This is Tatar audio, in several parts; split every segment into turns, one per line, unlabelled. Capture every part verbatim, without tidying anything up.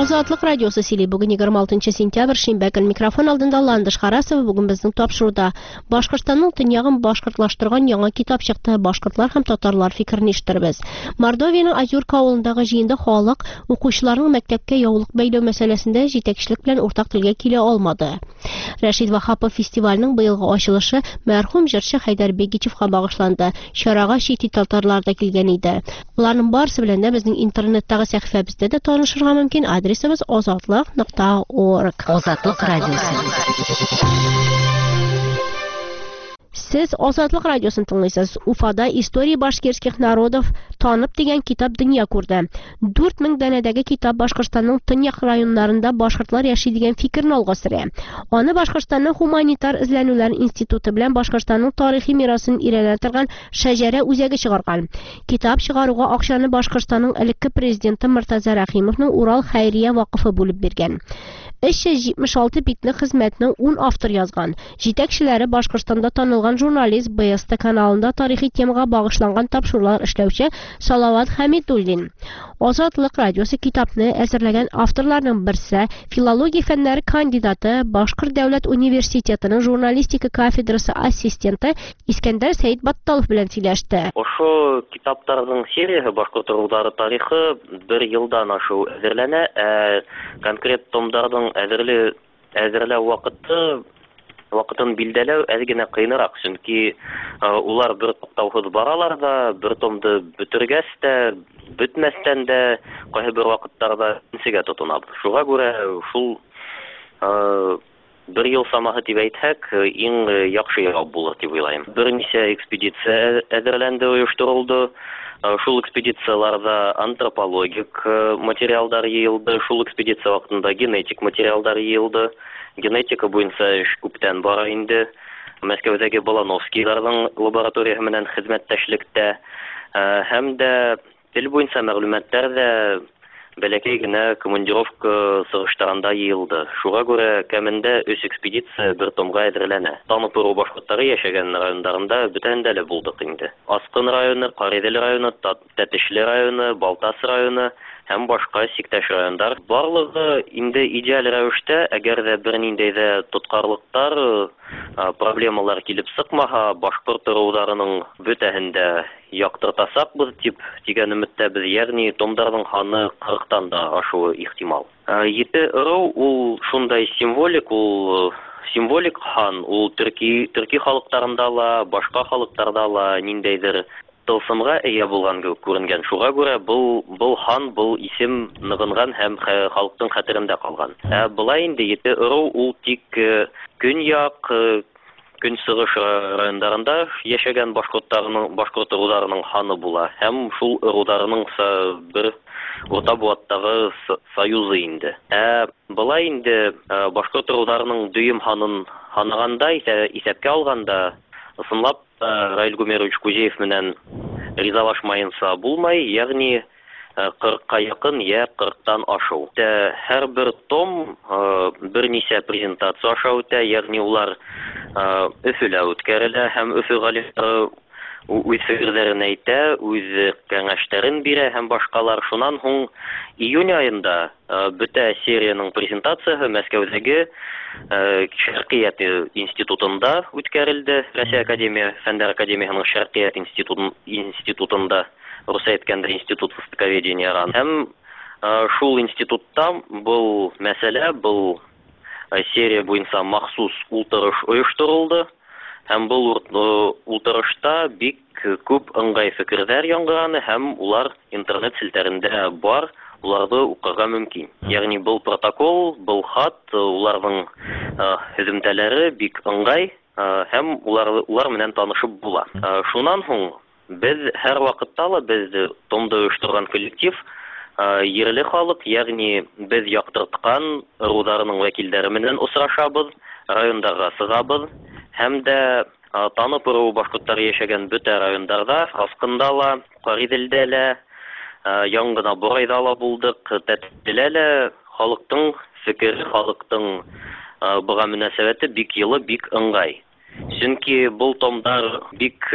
Азатлык радиосы сөйли. Бүген егерме алтынчы сентябрь шимбә көн. Микрофон алдында Ландыш Харасова. Бүген безнең тапшыруда Башкортстанның төньягын башкортлаштырган яңа китап чыкты. Башкортлар һәм татарлар фикерен ишеттербез. Мордовиянең Озюрка авылындагы җыенда халык укучыларның мәктәпкә яулык бәйләү мәсьәләсендә җитәкчелек белән уртак телгә килә алмады. Рәшид Вахапов фестивальнең быелгы ачылышы мәрхүм җырчы Хәйдәр Бегичевка багышланды. Чарага чит ил татарлары да килгән иде. Буларның барысы белән дә безнең интернеттагы сәхифәбездә дә танышырга мөмкин. Адресimiz ozatlık nokta org.
Azatlık Radyosu.
Siz Azatlık Radyosu'nu dinleysiz. Ufada İstoriya Башкирских народов танып дигән китап дөнья күрде. дүрт мең дәнәдәге китап Башкортстанның төньяк районнарында башкортлар яши дигән фикерне алга сөрә. Аны Башкортстанның гуманитар эзләнүләр институты белән Башкортстанның тарихи мирасын өйрәнә торган Шәҗәрә үзәге чыгарган. Китап чыгаруга акчаны Башкортстанның элекке президенты Мортаза Рәхимовның Урал хәйрия вакыфы булып биргән. өч йөз җитмеш алты битлек хезмәтне ун автор язган. Җитәкчеләре Башкортстанда танылган журналист БСТ каналында тарихи темага багышланган тапшырулар эшләүче Салават Хәмидуллин. Азатлык радиосы китапны әзерләгән авторларның берсе, филология фәннәре кандидаты, Башкорт дәүләт университетының журналистика кафедрасы ассистенты Искәндәр Сәйит Батталов белән сөйләште.
Ошо китаптарның сериясе Башкорт урылдары тарихы бер елдан ашу әзерләнә, ә конкрет томдардың әзерле әзерләү вакыты вакытын билдәләү әз генә кыйнырак, чөнки улар бер туктаусыз баралар да, бер томды бетергәс тә, бетмәстән дә кайсы бер вакыттарда инсегә тотынабыз. Шуңа күрә шул бер ел самаһы дип әйтһәк, иң яхшы ял булыр дип уйлайм. Берничә экспедиция әзерләнде, оештырылды. Шул экспедицияларда антропологик материалдар йыелды, шул экспедиция вакытында генетик материалдар йыелды. Генетика буенча эш күптән бара инде. Мәскәүдәге Балановскийларның лабораториясы менән хезмәттәшлектә, һәм дә тел буенча мәгълүматлар да бәләкәй генә командировка сыгыштырганда йыелды. Шуңа күрә кәмендә өч экспедиция бер томга әзерләнә. Танып тору башкортлары яшәгән районнарында бөтәндә лә булдык инде. Аскын районы, Каридел районы, Тәтешле районы, Балтас районы һәм башка сиктәш райондар. Барлыгы инде идеаль рәвештә, әгәр дә бернинди дә тоткарлыктар, проблемалар килеп сыкмаһа, башкорт урылдарының бөтәһен дә яктыртасакбыз дип дигән өметтәбез. Ягъни томдардың ханы кырыктан да ашуы ихтимал. Ете ыру ул шундай символик, ул символик хан, ул төрки төрки халыктарында ла, башка халыктарда ла ниндәйдер тылсымга эйә булган күренгән. Шуңа күрә бу бу хан, бу исем ныгынган һәм халыктың хәтерендә калган. Ә булай инде ете ыру ул тик көньяк, көнсыгыш районнарында яшәгән башкортларның башкорт урылдарының ханы була. Һәм шул урылдарның бер урта буаттагы союзы инде. Ә булай инде башкорт урылдарының дөйем ханын ханаганда исәпкә алганда, ысынлап Раил Гумерович Кузеев менән ризалашмаенса булмай, ягъни кырыкка якын я кырыктан ашу. Һәр бер том берничә презентация аша үтә, ягъни улар Өфөлә үткәрелә һәм Өфө галимнәре үз фикерләрен әйтә, үз кәңәшләрен бирә һәм башкалар. Шуннан һуң июнь айында бөтә серияның презентациясы Мәскәүдәге Шәркият институтында үткәрелде. Россия академия, Фәннәр академиясының Шәркият институтында, русча әйткәндә институт востоковедения. Һәм шул институтта был мәсьәлә, был серия буенча махсус ултырыш оештырылды. Һәм бу ултырышта бик күп ыңгай фикерләр яңгыраны һәм улар интернет селтәрендә бар, уларны укырга мөмкин. Ягъни бу протокол, бу хат, уларның һөҗүмтәләре бик ыңгай һәм улар улар менән танышып була. Шуннан һуң без һәр вакытта ла без томда оештырган коллектив ерле халык, ягъни без яктырткан урылдарның вәкилләре менән очрашабыз, райондагы сыгабыз. Һәм дә танып тору башкортлары яшәгән бөтә районнарда, Аскында ла, Кариделдә лә, яңгына Борайда ла булдык, Тәтешледә лә халыктың фикере, халыктың буга мөнәсәбәте бик йылы, бик ыңгай. Чөнки бу томдар бик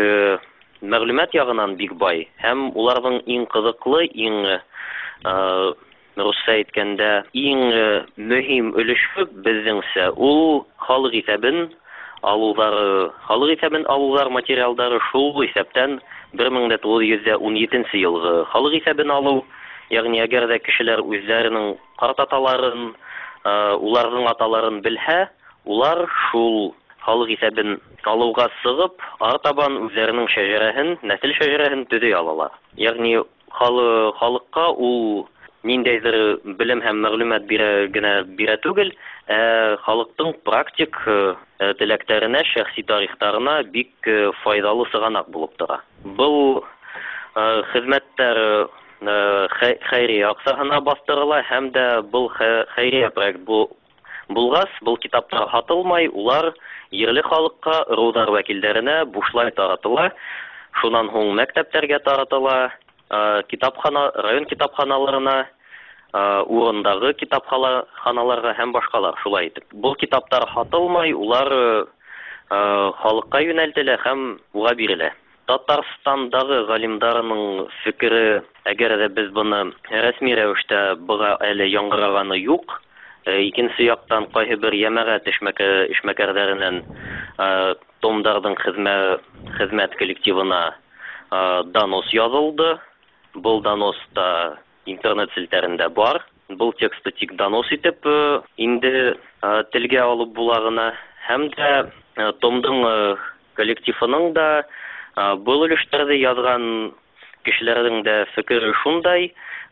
мәгълүмат ягыннан бик бай һәм уларның иң кызыклы, иң рус кыскасы әйткәндә, иң мөһим өлеше безнеңсә ул халык исәбен алулары, халык исәбен алулар материалдары шул исәптән бер мең тугыз йөз ун җиденче елгы халык исәбен алу, ягъни әгәр дә кешеләр үзләренең картаталарын, уларның аталарын белһә, улар шул халык исәбен алуга сыгып, артабан үзләренең шәҗәрәһен, нәсел шәҗәрәһен төзи алалар. Ягъни халыкка ул ниндәйдер белем һәм мәгълүмат бирә генә бирә түгел, халыктың практик теләкләренә, шәхси тарихтарына бик файдалы сыганак булып тора. Бу хезмәттәр хәйрия аксаһына бастырыла һәм дә бу хәйрия проект булгас, бу китаптар сатылмай, улар ерле халыкка, рудар вәкилләренә бушлай таратыла. Шуннан һуң мәктәпләргә таратыла, китапхана, район китапханаларына, урындагы китапханаларга һәм башкалар шулай итеп. Бу китаптар сатылмай, улар халыкка юнәлтелә һәм уга бирелә. Татарстандагы галимдарының фикере, әгәр дә без буны рәсми рәвештә буга әле яңгыраганы юк, икенче яктан кайһы бер җәмәгать эшмәкәрләреннән томдардың хезмәт коллективына донос язылды. Бұл доноста интернет селтәрендә бар. Бұл тексты тик донос итеп инде телгә алып булагына һәм дә томдың коллективының да бұл өлештәрдә язган кешеләрнең дә фикере шундай.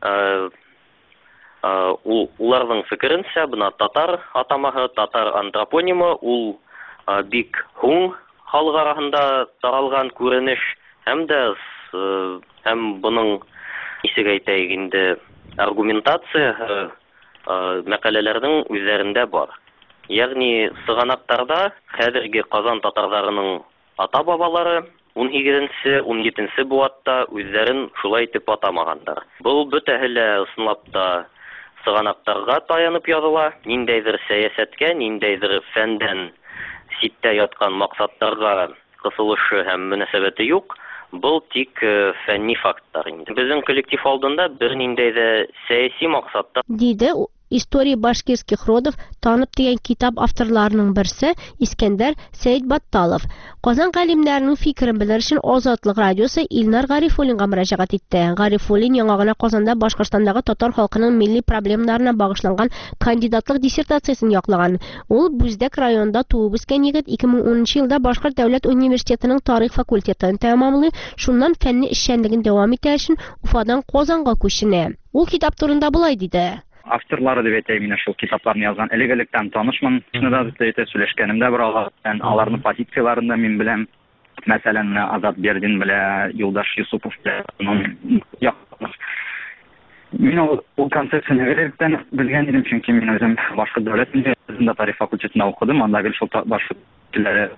Уларның фикеренчә, бына татар атамаһы, татар антропонимы ул бик хуң халык арасында таралган күренеш һәм дә һәм буның исег әйтәйек инде аргументация мәкаләләрнең үзләрендә бар. Ягъни сыганактарда хәзерге Казан татарларының ата-бабалары ун сигезенче ун җиденче буатта үзләрен шулай итеп атамагандар. Бу бөтәһе лә ысынлап та сыганактарга таянып языла, ниндәйдер сәясәткә, ниндәйдер фәндән ситтә яткан максаттарга кысылышы һәм мөнәсәбәте юк. Бұл тик фәнни факттар инде. Безнең коллектив алдында бер ниндәй дә сәяси максатта
диде «История башкирских родов» танып дигән китап авторларының берсе Искәндәр Сәйдбатталов. Казан галимнәренең фикерен белер өчен Азатлык радиосы Илнар Гарифуллинга мөрәҗәгать итте. Гарифуллин яңа гына Казанда Башкортстандагы татар халкының милли проблемаларына багышланган кандидатлык диссертациясын яклаган. Ул Бүздәк районында туып үскән егет ике мең унынчы елда Башкорт дәүләт университетының тарих факультетын тәмамлый, шуннан фәнни эшчәнлеген дәвам итә өчен Уфадан Казанга күченә. Ул китап турында булай диде.
Авторлары дип әйтәм, мин шул китапларны язган элек-электән танышмын. Шунда да әйтә сөйләшкәнемдә бер алардан, аларның позицияларын да мин беләм. Мәсәлән, Азат Бердин белән Юлдаш Юсупов белән якташ. Мин ул концепцияны элек-электән белгән идем, чөнки мин үзем Башкорт дәүләт университетында тарих факультетында укыдым. Анда гел шул башкорт телләре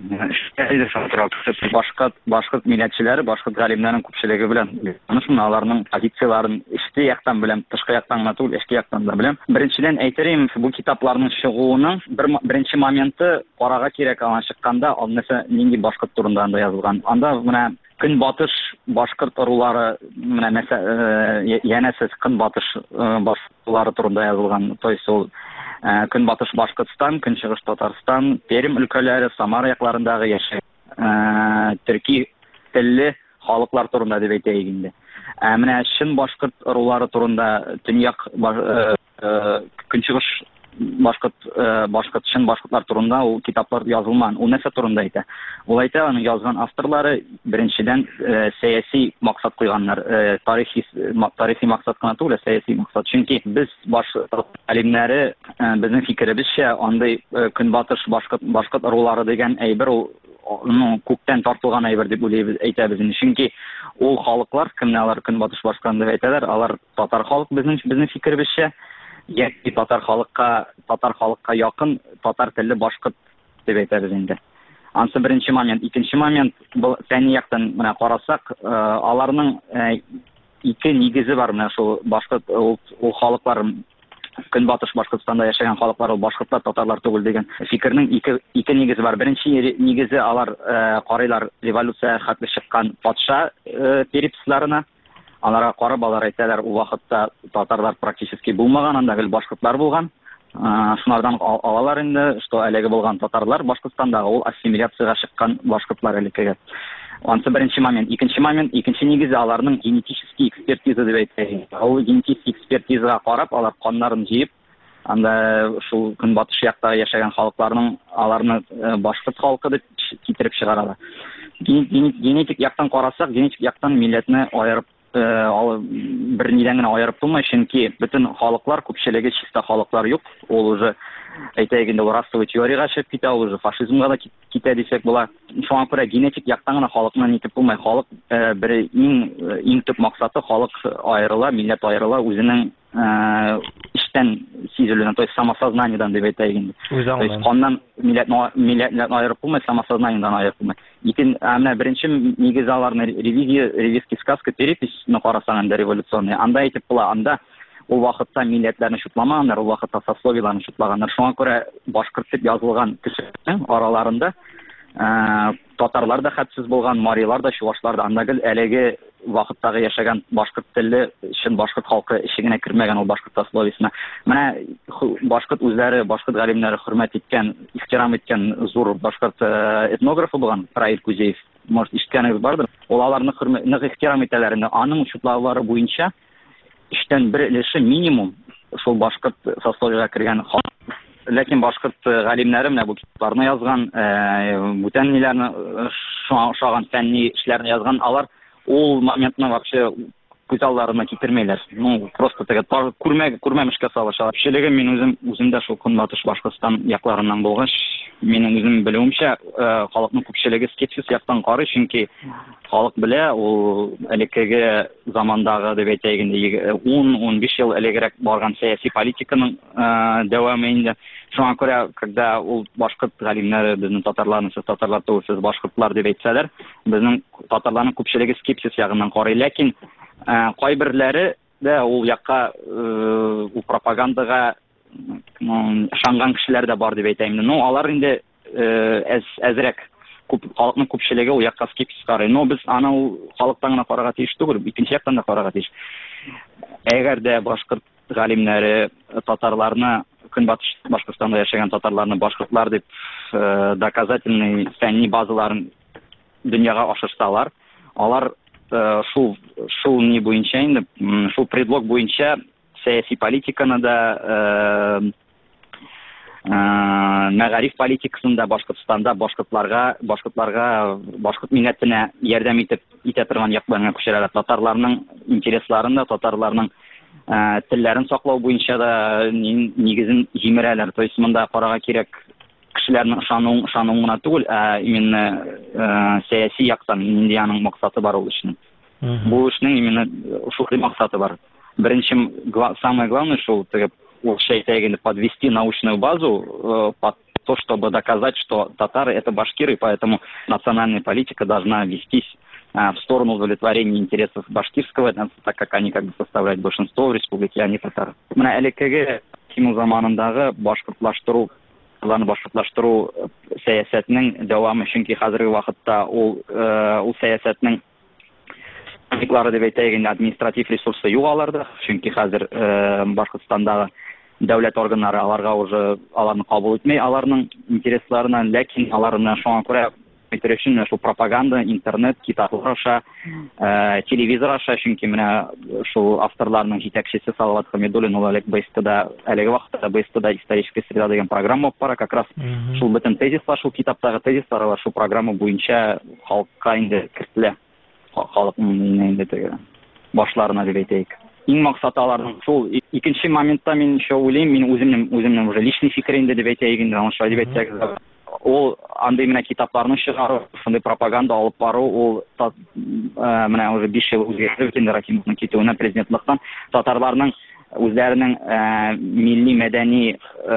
Башкорт башкорт милләтчеләре, башкорт галимнәренең күпчелеге белән танышмын, аларның позицияларын эчке яктан беләм, тышкы яктан гына түгел, эчке яктан да беләм. Беренчедән әйтерим, бу китапларның чыгуының беренче моменты карага кирәк алган чыкканда, алнысы нинди башкорт турында анда язылган. Анда менә Көнбатыш башкорт ырулары, менә янәсе Көнбатыш башкортлары турында язылган. То есть ул Көнбатыш Башкортстан, Көнчыгыш Татарстан, Пермь өлкәләре, Самара якларындагы яшәгән төрки телле халыклар турында дип әйтәйек инде. Менә чын башкорт ырулары турында төньяк Көнчыгыш башкорт башкорт чын башкортлар турында ул китаплар язылмаган. Ул нәрсә турында әйтә? Ул әйтә, аны язган авторлары беренчедән сәяси максат куйганнар. Тарихи тарихи максат кына түгел, сәяси максат. Чөнки без башкорт алимнәре безнең фикеребезчә андый Көнбатыш башкорт башкорт ырулары дигән әйбер ул күктән тартылган әйбер дип уйлыйбыз, әйтәбез инде. Чөнки ул халыклар, кемнәләр Көнбатыш башкорт дип әйтәләр, алар татар халык безнең безнең фикеребезчә. Яки татар халыкка, татар халыкка якын, татар телле башкорт дип әйтәбез инде. Ансы беренче момент, икенче момент, бу фәнни яктан менә карасак, аларның ике нигезе бар менә шул башкорт ул халыклар Көнбатыш Башкортстанда яшәгән халыклар ул башкортлар, татарлар түгел дигән фикернең ике ике нигезе бар. Беренче нигезе алар карыйлар революция хәтле чыккан патша переписларына. Аларга карап алар әйтәләр, ул вакытта татарлар практически булмаган, анда гел башкортлар булган. Шунардан алалар инде, что әлеге булган татарлар Башкортстандагы ул ассимиляцияга чыккан башкортлар элекеге. Ансы беренче момент. Икенче момент, икенче нигезе аларның генетический экспертиза дип әйтәләр. Ул генетический экспертизага карап, алар каннарын җыеп, анда шул көнбатыш якта яшәгән халыкларның аларны башкорт халкы дип китереп чыгаралар. Генетик яктан карасак, генетик яктан милләтне аерып бер нидән генә аерып булмый, чөнки бөтен халыклар, күпчелеге чиста халыклар юк. Ул уже әйтәйек инде расовый теорияга чыгып китә, ул уже фашизмга да китә дисәк була. Шуңа күрә генетик яктан гына халыкны нитеп булмый. Халык бер иң иң төп максаты халык аерыла, милләт аерыла, үзенең иштән сизелүенә, то есть самосознаниедан дип әйтәйек инде. То есть каннан милләтне милләтне аерып булмый, самосознаниедан аерып булмый. Икен менә беренче нигез аларны ревизия, ревизский сказка, перепись, карасаң инде революционный. Анда әйтеп була, анда ул вакытта милләтләрне шутламаганнар, ул вакытта сословиеларны шутлаганнар. Шуңа күрә башкорт дип язылган кешеләрнең араларында татарлар да хәтсез булган, марилар да, чуашлар да, анда гел әлеге вакыттагы яшәгән башкорт телле өчен башкорт халкы ишегенә кергән ул башкорт сословиесенә. Менә башкорт үзләре, башкорт галимнәре хөрмәт иткән, ихтирам иткән зур башкорт этнографы булган Раил Кузеев, может, ишеткәнегез бардыр. Ул аларны хөрмәт, нык ихтирам итәләр. Аның шутлаулары буенча иштән бер өлеше минимум шул башкорт сословиегә кергән халык. Ләкин башкорт галимнәре менә бу китапларны язган, бүтән ниләрне шаган фәнни эшләрне язган, алар ул моментны вообще күз алларына китермәйләр. Ну, просто теге күрмәг күрмәмешкә салышалар. Шелеге мин үзем үземдә шул көнбатыш Башкортстан якларыннан булгач, минем үзем белүемчә, халыкның күпчелеге скепсис яктан карый, чөнки халык белә, ул элекеге замандагы дип әйтәйек инде ун-унбиш ел элегрәк барган сәяси политиканың дәвамы инде. Шуңа күрә, когда ул башкорт галимнәре безнең татарларны, сез татарлар түгел, башкортлар дип әйтсәләр, безнең татарларның күпчелеге скепсис ягыннан карый, ләкин кайберләре дә ул якка ул пропагандага ышанган кешеләр дә бар дип әйтәм. Ну, алар инде әз әзрәк күп халыкның күпчелеге ул якка скепсис карый. Но без аны ул халыктан гына карарга тиеш түгел, икенче яктан да карарга тиеш. Әгәр дә башкорт галимнәре татарларны, көнбатыш Башкортстанда яшәгән татарларны башкортлар дип доказательный фәнни базаларын дөньяга ашырсалар, алар шул шул ни буенча инде, шул предлог буенча сәяси политиканы да, мәгариф политикасында Башкортстанда башкортларга, башкортларга, башкорт милләтенә ярдәм итеп итә торган якларына күчерәләр. Татарларның интересларын да, татарларның телләрен саклау буенча да нигезен җимерәләр. То есть монда карарга кирәк кешеләрнең ышануын ышануын гына түгел, именно сәяси яктан нинди аның максаты бар ул эшнең. Бу эшнең именно шул максаты бар. Беренче, самое главное, шул ул шәйтәгенә подвести научную базу под то, чтобы доказать, что татары это башкиры, поэтому национальная политика должна вестись в сторону удовлетворения интересов башкирского, так как они как бы составляют большинство в республике, а не татары. Менә элекеге Киму заманындагы башкортлаштыру, аларны башкортлаштыру сәясәтенең дәвамы, чөнки хәзерге вакытта ул ул сәясәтнең техниклары дип әйтәйек инде, административ ресурсы юк аларда, чөнки хәзер Башкортстандагы дәүләт органнары аларга уже аларны кабул итмәй, аларның интересларына, ләкин аларны шуңа күрә итер өчен шул пропаганда, интернет, китаплар аша, телевизор аша, чөнки менә шул авторларның җитәкчесе Салават Хамидуллин ул әлеге БСТда, әлеге вакытта БСТда историческая среда дигән программа бара, как раз шул бөтен тезислар, шул китаптагы тезислар шул программа буенча халыкка инде кертелә. Халыкның инде теге башларына дип әйтәйек. Иң максаты аларның шул. Икенче моментта мин шо уйлыйм, мин үземнең үземнең уже личный фикер инде дип әйтәйек инде, аны шулай дип әйтсәк, ул андый менә китапларны чыгару, шундый пропаганда алып бару, ул менә уже биш ел үзгәртеп инде Рахимовның китүенә президентлыктан татарларның үзләренең милли мәдәни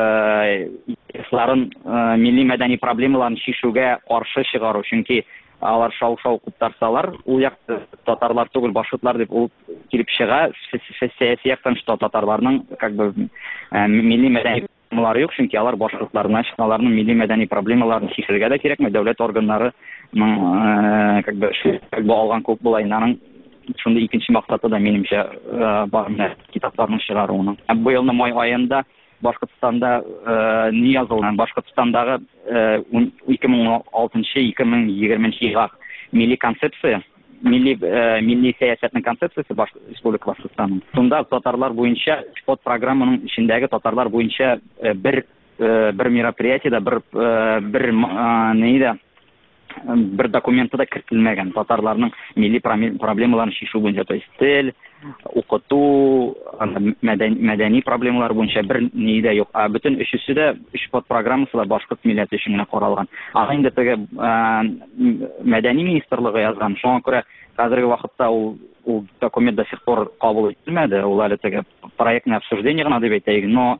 исларын, милли мәдәни проблемаларын чишүгә каршы чыгару, чөнки алар шау-шау куптарсалар, ул якты татарлар түгел, башкортлар дип ул килеп чыга, сәяси яктан что татарларның как бы милли мәдәни проблемалары юк, чөнки алар башкортларны, аларның милли мәдәни проблемаларын чишергә дә кирәкме, дәүләт органнары как бы как бы алган күп була, аның шунда икенче максаты да минемчә бар китапларның чыгаруының. Бу елның май аенда Башкортстанда ни язылган? Башкортстандагы ике мең алтынчы - ике мең егерменче елга милли концепция, милли милли сәясәтнең концепциясе Башкортстан Республика Башкортстанның. Шунда татарлар буенча под программаның ичендәге татарлар буенча бер бер мероприятиедә бер бер нидә бер документы да кертелмәгән. Татарларның милли проблемаларын шишу буенча, то есть тел, укыту, мәдәни проблемалар буенча бер ни дә юк. А бөтен өчесе дә өч подпрограммасы да башкорт милләте өчен генә каралган. Аны инде теге мәдәни министрлыгы язган. Шуңа күрә хәзерге вакытта ул ул документ до сих пор кабул ителмәде. Ул әле теге проектный обсуждение гына дип әйтәйек, но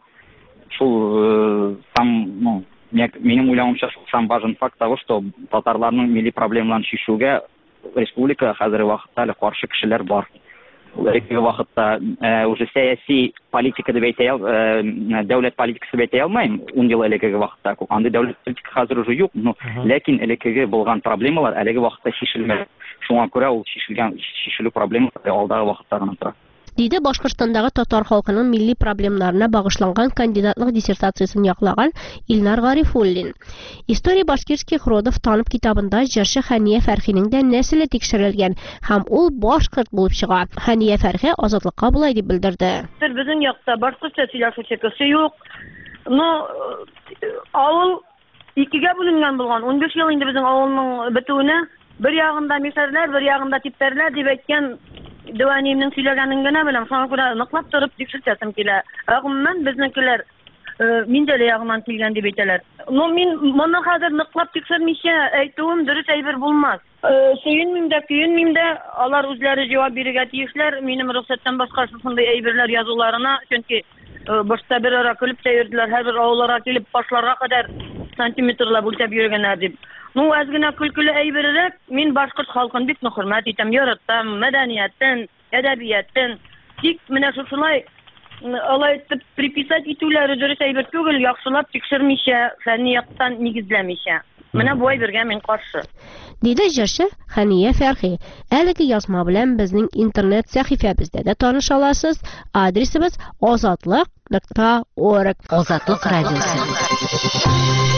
шул сам, ну, минем уйлавымча сам важен факт того, что татарларның милли проблемаларын шишүгә республика хәзерге вакытта әле каршы кешеләр бар. Әлеге вакытта уже сәяси политика дип әйтә, дәүләт политикасы дип әйтә алмыйм. ун ел әлеге вакытта андый дәүләт политика хәзер уже юк, но ләкин әлеге булган проблемалар әлеге вакытта шишелмәде. Шуңа күрә ул шишелгән шишелү проблемасы алдагы вакытта гына тора.
Диде Башкортстандагы татар халкының милли проблемаларына багышланган кандидатлык диссертациясын яклаган Илнар Гарифуллин. История башкирских родов танып китабында җырчы Хәния Фәрхинең дә нәселе тикшерелгән һәм ул башкорт булып чыга. Хәния Фәрхи Азатлыкка булай дип белдерде.
Безнең якта башкортча сөйләшүче кеше юк. Но авыл икегә бүленгән булган. ун биш ел инде безнең авылның бетүенә бер ягында мишәрләр, бер ягында типтәрләр дип әйткән Дәваниемнең сөйләгәнен генә беләм. Шуңа күрә ныклап торып тикшертәсем килә. Агымман безнекеләр миндә ягыннан килгән дип әйтәләр. Но мин моны хәзер ныклап тикшермичә әйтүем дөрес әйбер булмас. Сөенмим дә, көенмим дә, алар үзләре җавап бирергә тиешләр. Минем рөхсәттән башка шундый әйберләр язуларына, чөнки башта бер ара көлеп тә йөрделәр, һәрбер авылларга килеп башларга кадәр сантиметрлап үлчәп йөргәннәр дип. Ну, аз гына көлкілі әйберерек, мен башқұрт халқын бик хөрмәт итәм, яратам, мәдәнияттен, әдәбияттен. Тик менә шушылай алай итеп приписать итүләре дөрес әйбер түгел, яхшылап тикшермичә, фәнни яктан нигезләмичә. Менә бу әйбергә мен каршы.
Диде җырчы Хәния Фәрхи. Әлеге язма белән безнең интернет сәхифәбездә дә таныша аласыз. Адресыбыз азатлык нокта орг.
Азатлык радиосы.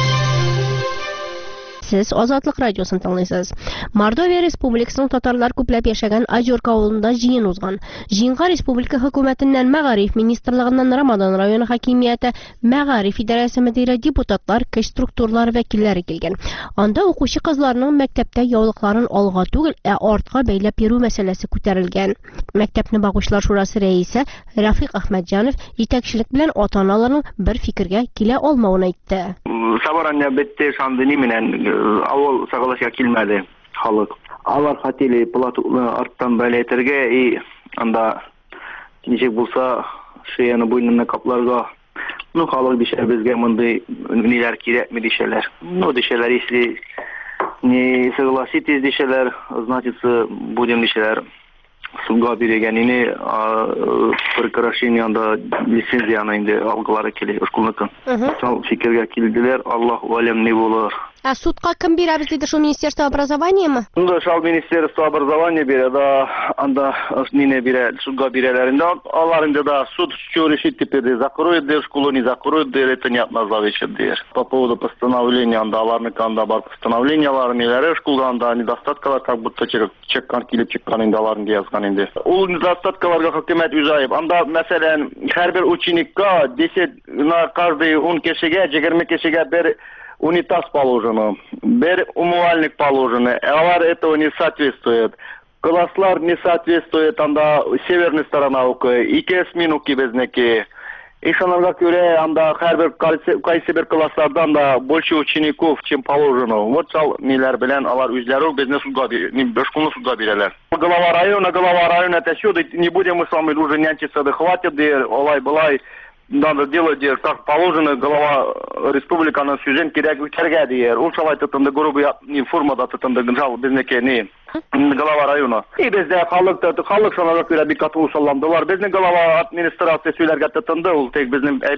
Сез Азатлык радиосын тыңлыйсыз. Мордовия Республикасының татарлар күпләп яшәгән Озерка авылында җыен узган. Җыенга республика хөкүмәтеннән Мәгариф министрлыгыннан Рамадан районы хакимияте, Мәгариф идарәсе мөдире, депутатлар, көч структуралары вәкилләре килгән. Анда укучы кызларның мәктәптә яулыкларын алга түгел, ә артка бәйләп йөрү мәсьәләсе күтәрелгән. Мәктәпне багучылар шурасы рәисе Рафик Әхмәтҗанов җитәкчелек белән ата-аналарның бер фикергә килә алмавын әйтте.
Собрание бетте шандыни менен авыл сагалашка килмәде халык. Алар хотели плату арттан бәйләтергә и анда ничек булса шеяны буйнына капларга. Ну халык дишә безгә мондый ниләр кирәкме дишәләр. Ну дишәләр, если не согласитесь дишәләр, значит будем дишәләр судга биргәнне прекращение анда лицензияны инде алгылары килә школныкы. Шул фикергә килделәр, Аллаһу алем ни булыр.
А судка кем бирәбез диде, шул министерство образованиемы?
Ну, шул министерство образования бирә, да анда нине бирә, судга бирәләр инде. Алар инде да суд что решит теперь, закроет де школу, не закроет де, это не от нас зависит де. По поводу постановления анда аларны канда бар постановлениялар, неләре школда анда недостаткалар, как будто чеккан килеп чыккан инде аларны язган инде. Ул недостаткаларга хөкүмәт үз Анда мәсәлән, һәрбер ученикка десять на каждый он кешегә, егерме кешегә бер унитаз положено, бер умывальник положено, алар этого не соответствует. Класслар не соответствует, анда северная сторона укы, ике сминуки безнеки. И шанарга күрә, анда һәрбер кайсы бер класслардан да больше учеников, чем положено. Вот шал ниләр белән алар үзләре безне судга бирәләр, школны судга бирәләр. Глава района, глава района, это сюда не будем мы с вами уже нянчиться, да хватит, да олай-былай. Надо делать, как положено, глава республиканың сүзен кирәк үтәргә дияр. Ул шулай тотынды грубый формада тотынды гынжал безнеке не глава района. И бездә халык халык шуңа күрә бик каты усалландылар. Безнең глава администрация сөйләргә тотынды. Ул тек безнең әйбәт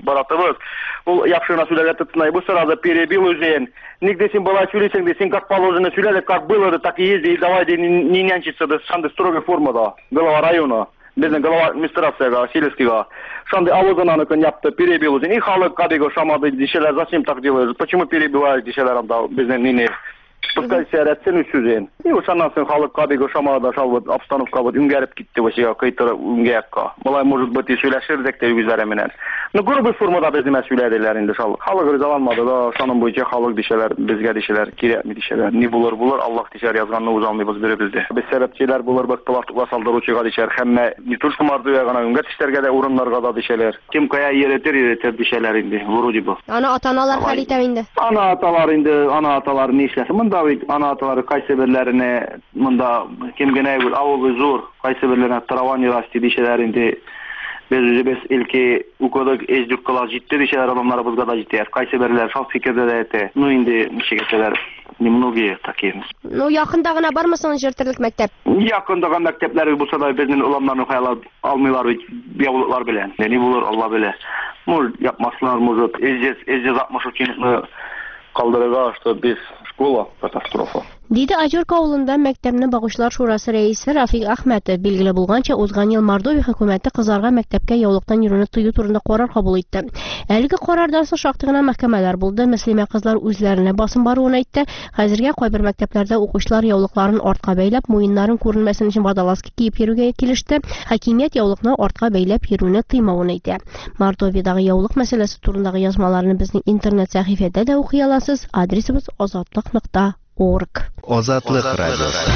баратыбыз. Ул яхшына сүйләргә тотынай. Бу сразу перебил үзен. Ник десен бала сөйлесең десен, как положено сөйләде, как было, так и езди, и давай де не нянчиться, да шанды строгой формада. Голова района. Безнең глава администрацияга, сельскийга. Шанды авызына көн япты, перебил үзен. И халык кабиго шамады дишеләр, зачем так делают? Почему перебивают дишеләр анда безнең нине? Пускай сәратсен үсүзен. И ошаннан соң халык кабиго шамада шалып обстановка вот үнгәреп китте башыга, кайтыр үнгәккә. Булай может быть сөйләшердек тә үзләре менән. Ну грубый формада безне сөйләделәр инде шалык. Халык ризаланмады да, шаның буенча халык дишеләр, безгә дишеләр, кирәкми дишеләр. Ни булыр булыр, Аллаһ дишәр язганны узалмыйбыз беребездә. Без сәбәпчеләр булыр, бер тылартыклар салдыручыга дишәр, һәммә не только мардуя гына үнгә тиштәргә дә урыннарга да дишәләр. Кем кая йөрәтер йөрәтер дишәләр инде, вроде бы.
Аны ата-аналар хәл итә инде.
Ана аталар инде, ана аталар ни эшләсен? Монда бит ана аталары кайсы берләренә монда кем генә бер авылы зур, кайсы берләренә травани расти дишәләр инде. Без үзебез илки укыдык, эздүк кыла җитте дишәләр, адамнарыбызга да җитәр. Кайсы берләр шул фикердә дә әйтә. Ну инде ничегәчәләр немногие такие.
Ну якында гына бармысың җиртерлек мәктәп?
Якындагы мәктәпләр булса да безнең уламнарны хыялап алмыйлар бит явылыклар белән. Ни булыр Алла белә. Мул yapmasınlar может эздез эздез алтмыш ученикны калдырырга, что без школа катастрофа.
Диде Озерка авылында мәктәпне багучылар шурасы рәисе Рафик Әхмәтов билгеле булганча, узган ел Мордовия хөкүмәте кызларга мәктәпкә яулыктан йөрүне тыю турында карар кабул итте. Әлеге карардан соң шактый гына мәхкәмәләр булды. Мөслимә кызлар үзләренә басым баруын әйтте. Хәзергә кайбер мәктәпләрдә укучылар яулыкларын артка бәйләп, муеннарын күренмәсен өчен водолазка киеп йөрүгә килеште. Хакимият яулыкны артка бәйләп йөрүне тыймавын әйтә. Мордовиядагы яулык мәсьәләсе турындагы язмаларны безнең интернет сәхифәдә дә укый аласыз. Адресыбыз азатлык нокта орг.
Азатлык радиосы.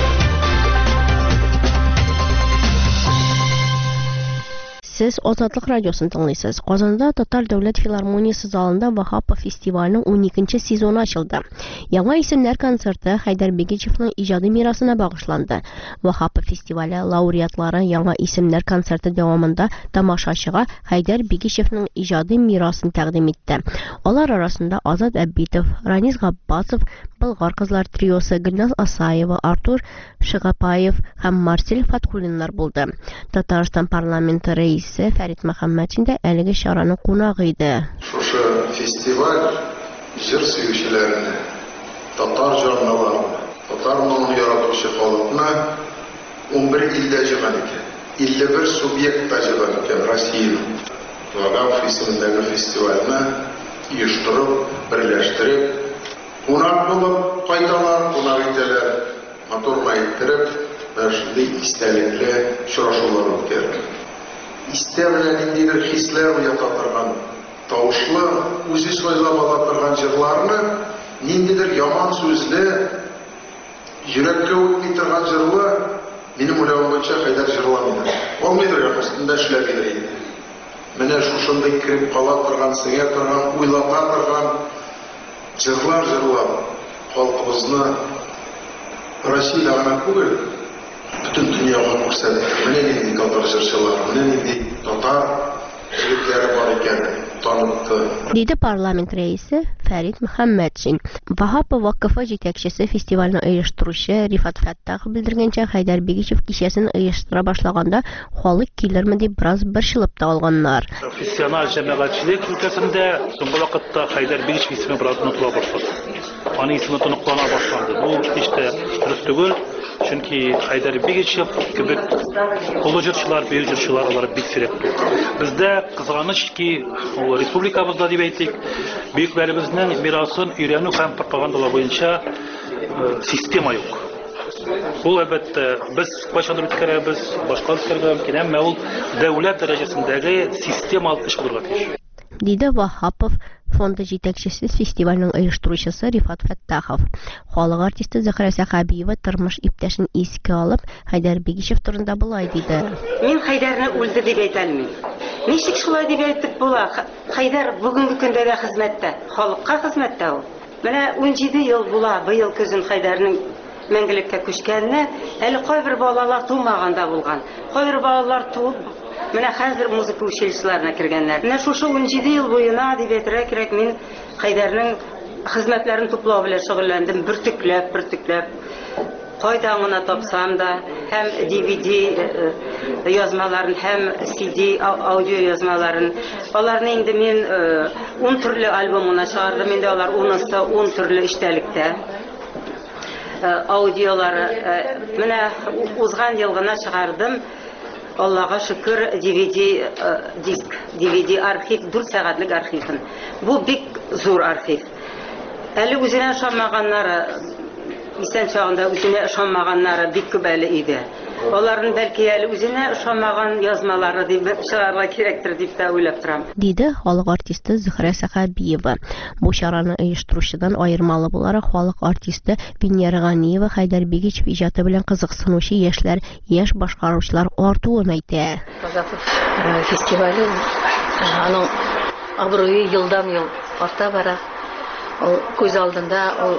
Сез Азатлык радиосын тыңлыйсыз. Казанда Татар дәүләт филармониясе залында Вахапов фестиваленең уникенче сезоны ачылды. Яңа исемнәр концерты Хайдар Бигичевның иҗади мирасына багышланды. Вахапов фестивале лауреатлары яңа исемнәр концерты дәвамында тамашачыга Хайдар Бигичевның иҗади мирасын тәкъдим итте. Алар арасында Азат Әбитов, Ранис Габбасов, Болгар кызлар триосы Гөлназ Асаева, Артур Шыгапаев һәм Марсель Фатхуллиннар булды. Татарстан парламенты рәисе Фәрит Мөхәммәтшин дә әлеге чараның кунагы иде.
Шушы фестиваль җыр сөючеләрне, татар җырлауларын, татар моңын яратучы халыкны унбер илдә җыйган икән. илле бер субъектта җыйган икән Россиянең. Вахапов исемендәге фестивальне оештырып, берләштереп, кунак булып кайталар, кунак итәләр, матур иттереп, шундый истәлекле очрашулар үткәрде. Истә белән ниндидер хисләр уята торган, тавышлы, үзе сөйләп ала торган җырларны, ниндидер яман сүзле, йөрәккә үтми торган җырлы, минем уйлавымча Хайдар җырламыйдыр. Алмыйдыр якысында эшләп иде. Менә шушындай кирип кала торган, сеңә торган, уйлана торган җырлар җырлап, халкыбызны Россиядә гына түгел, бүтән дөньяга күрсәтте. Менә нинди татар җырчылар, менә нинди татар җегетләре бар икән, танытты.
Диде парламент рәисе Фәрит Мөхәммәтшин. Вахапов вакыфы җитәкчесе фестивальне оештыручы Рифат Фәттахов белдергәнчә, Хайдар Бигичев кичәсен оештыра башлаганда халык килерме дип бераз борчылып та алганнар.
Профессиональ җәмәгатьчелек өлкәсендә соңгы вакытта Хайдар Бигичев исеме бераз онытыла башлады. Аны исеме тоныклана башланды. Бу һич тә дөрес түгел. Чөнки Хайдар Бигичев кебек олы җырчылар, бөек җырчылар алар бик сирәк. Бездә кызганыч ки, ул республикабызда дип әйтик, бөекләребезнең мирасын өйрәнү һәм пропагандалау буенча система юк. Ул әлбәттә без кайчандыр үткәрәбез, башка үткәрергә мөмкин, әмма ул дәүләт дәрәҗәсендәге системалык эш булырга тиеш.
Диде Вахапов фонды җитәкчесе, фестивальнең оештыручысы Рифат Фәттахов. Халык артисты Зөһрә Сәхабиева тормыш иптәшен искә алып, Хайдар Бигичев турында булай диде.
Мин Хайдарны үлде дип әйтәлмим. Ничек шулай дип әйтеп була? Хайдар бүгенге көндә дә хезмәттә, халыкка хезмәттә ул. Менә унҗиде ел була быел көзен Хайдарның мәңгелеккә күчкәнне, әле кайбер балалар тумаганда булган. Кайбер балалар туып, менә хәзер музыка училищеларына кергәннәр. Менә шушы унҗиде ел буена дип әйтергә кирәк, мин Хайдарның хезмәтләрен туплау белән шөгыльләндем, бөртекләп, бөртекләп. Кайдан гына тапсам да, hem D V D yazmaların, hem C D audio yazmaların. Onların indi men on türlü albomuna çıkardım. Indi onlar on türlü iştelikte. Audioları mene uzgan yılgına çıkardım. Allah'a şükür D V D disk, D V D arxiv, dört saatlik arxivin. Bu big zor arxiv. Әлі өзіне шаммағанлары, исән чағында өзіне шаммағанлары бик күбәлі иде. Олардың бәлки әлі өзіне шаммаған язмалары дип шығарга керектер дип тә уйлап торам.
Диде халык артисты Зөһрә Сахабиева. Бу чараны оештыручыдан аермалы буларак халык артисты Венера Ганиева Хайдарбегич иҗаты белән кызыксынучы яшьләр, яшь башкаручылар артуын әйтә.
Фестивале аның абруе елдан-ел арта бара. Көз алдында ул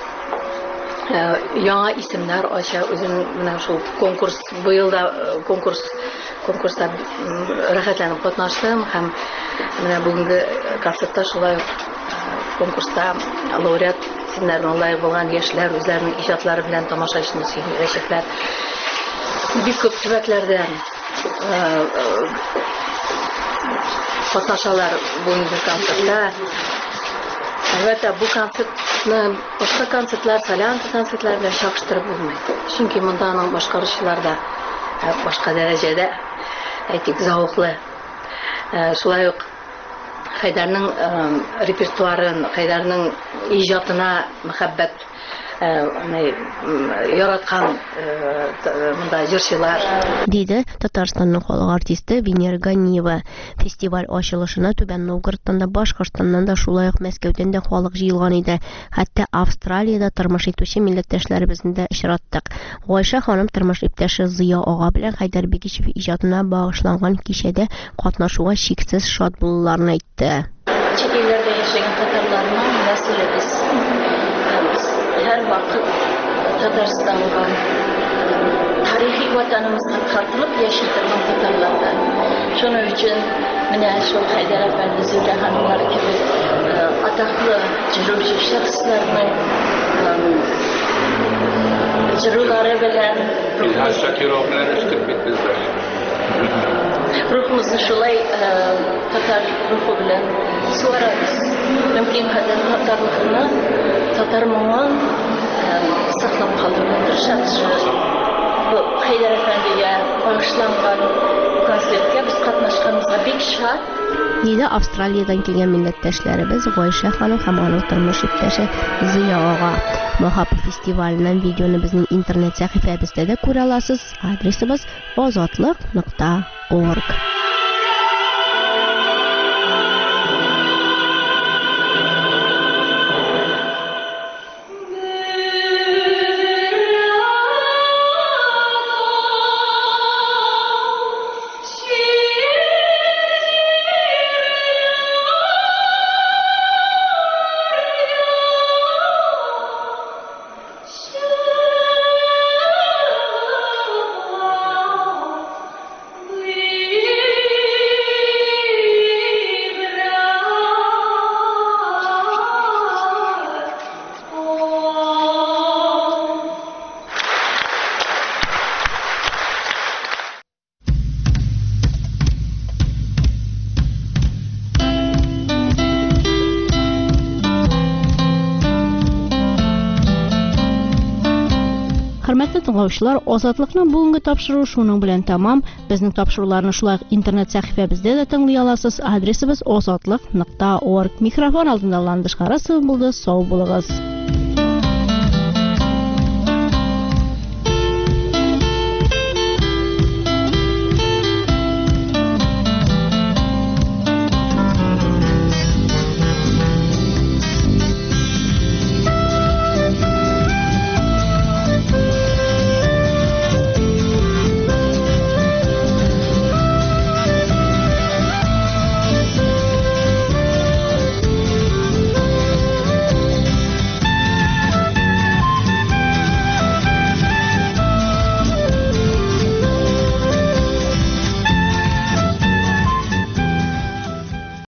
яңа исемнәр ача, үзенең менә шул конкурс, быел да конкурс конкурста рәхәтләнеп катнаштым һәм менә бүгенге концертта шулай конкурста лауреат исемнәренә лаек булган яшьләр үзләренең иҗатлары белән тамашачыны сөйләшәкләр. Бик күп төбәкләрдән катнашалар бүгенге концертта. Әлбәттә, бу концертны башка концертлар, солянка концертлар белән чагыштырып булмый. Чөнки монда аның башкаручылар да башка дәрәҗәдә, әйтик, зауыклы. Шулай ук Хайдарның репертуарын, Хайдарның иҗатына мәхәббәт яраткан монда җырчылар.
Диде Татарстанның халык артисты Венера Ганиева. Фестиваль ачылышына Түбән Новгородтан да, Башкортстаннан да, шулай ук Мәскәүдән дә халык җыелган иде. Хәтта Австралиядә тормыш итүче милләттәшләребезне дә очраттык. Гайша ханым тормыш иптәше Зыя ага белән Хайдарбегич иҗатына багышланган кичәдә катнашуга чиксез шат булуларын әйтте.
Чигеләрдә яшәгән татарларның мәсьәләбез her vakit Tatarstan'ga tarihi vatanımızdan katılıp yaşaytırgan Tatarlardan. Şunun için mine şu Haydar Efendi, Zühre Hanımlar gibi ataklı cırıcı şahslarının cırıları bilen ruhumuzu şulay Tatar ruhu bilen suararız. Mümkün kadar Tatarlıkını, Tatar muğan saklap kaldırmaya tırışarız. Bu Haydar Efendi'ye bağışlangan konsertke biz katnaşkanımızga bek şart.
Диде Австралиядан килгән милләттәшләребез Гайша ханым һәм аның тормыш иптәше Зыя ага. Махап фестиваленнән видеоны безнең интернет сәхифәбездә дә күрә аласыз. Адресыбыз озатлык нокта орг. Хөрмәтле тыңлаучылар, Азатлыкның бүгенге тапшыруы шуның белән тәмам. Безнең тапшыруларны шулай интернет сәхифәбездә дә тыңлый аласыз. Адресыбыз озатлык нокта орг. Микрофон алдында Ландыш Карасов булды. Сау булыгыз.